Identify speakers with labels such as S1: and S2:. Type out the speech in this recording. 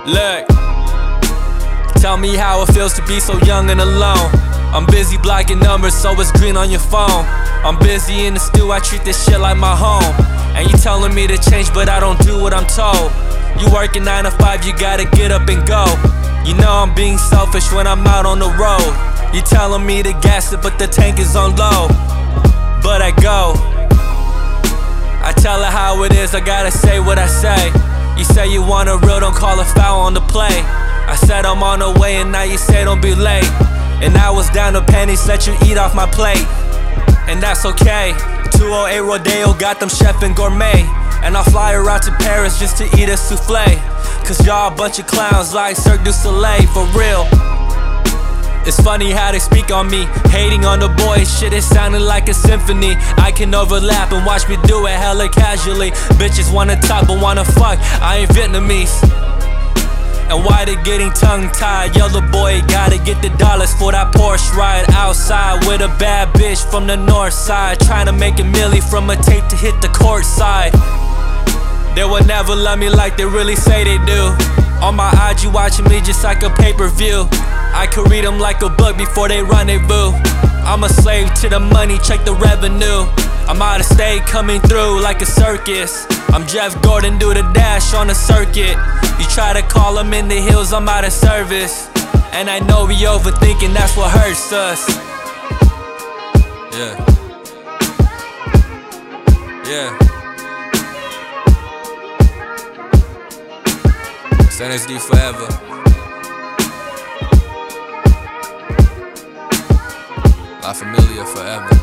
S1: Look, tell me how it feels to be so young and alone. I'm busy blocking numbers so it's green on your phone. I'm busy in the stew, I treat this shit like my home. And you telling me to change but I don't do what I'm told. You working 9 to 5, you gotta get up and go. You know I'm being selfish when I'm out on the road. You telling me to gas it but the tank is on low. But I go, I tell her how it is, I gotta say what I say. You say you want a real, don't call a foul on the play. I said I'm on the way and now you say don't be late. And I was down to pennies, let you eat off my plate. And that's okay, 208 Rodeo got them chef and gourmet. And I'll fly her out to Paris just to eat a souffle. Cause y'all a bunch of clowns like Cirque du Soleil, for real. It's funny how they speak on me, hating on the boys, shit it sounded like a symphony. I can overlap and watch me do it hella casually. Bitches wanna talk but wanna fuck, I ain't Vietnamese. And why they getting tongue-tied? Yellow boy gotta get the dollars for that Porsche ride. Outside with a bad bitch from the north side, trying to make a milli from a tape to hit the court side. They will never love me like they really say they do. On my IG watching me just like a pay-per-view. I could read them like a book before they rendezvous. I'm a slave to the money, check the revenue. I'm out of state coming through like a circus. I'm Jeff Gordon, do the dash on the circuit. You try to call him in the hills, I'm out of service. And I know we overthinking, that's what hurts us. Yeah. Yeah. SNSD forever. La Familia forever.